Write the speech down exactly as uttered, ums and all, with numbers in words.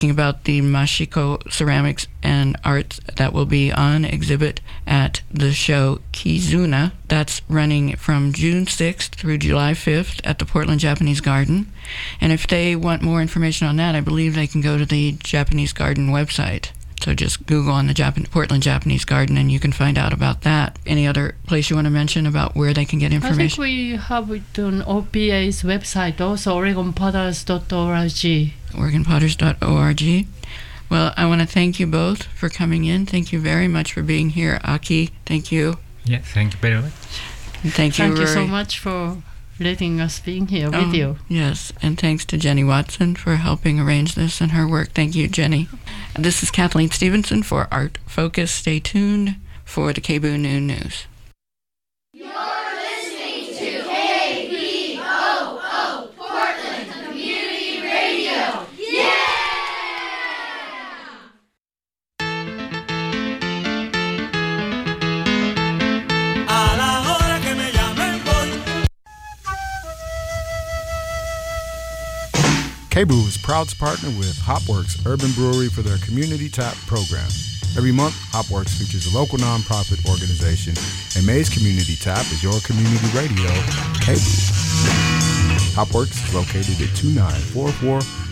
about the Mashiko ceramics and arts that will be on exhibit at the show Kizuna. That's running from June sixth through July fifth at the Portland Japanese Garden. And if they want more information on that, I believe they can go to the Japanese Garden website. So just Google on the Japan- Portland Japanese Garden and you can find out about that. Any other place you want to mention about where they can get information? I think we have it on O P A's website also, oregon potters dot org. oregon potters dot org. Well, I want to thank you both for coming in. Thank you very much for being here. Aki, thank you. Yeah, thank you very much. And thank you, Thank you Rory. so much for letting us being here Oh, with you. Yes, and thanks to Jenny Watson for helping arrange this and her work. Thank you, Jenny. This is Kathleen Stevenson for Art Focus. Stay tuned for the K B O O Noon News. You're listening to K B O O, Portland Community Radio. Yeah! A la hora que me llamen voy. K B O O is proud to partner with Hopworks Urban Brewery for their Community Tap program. Every month, Hopworks features a local nonprofit organization, and May's Community Tap is your community radio, K B O O. Hopworks is located at two nine four four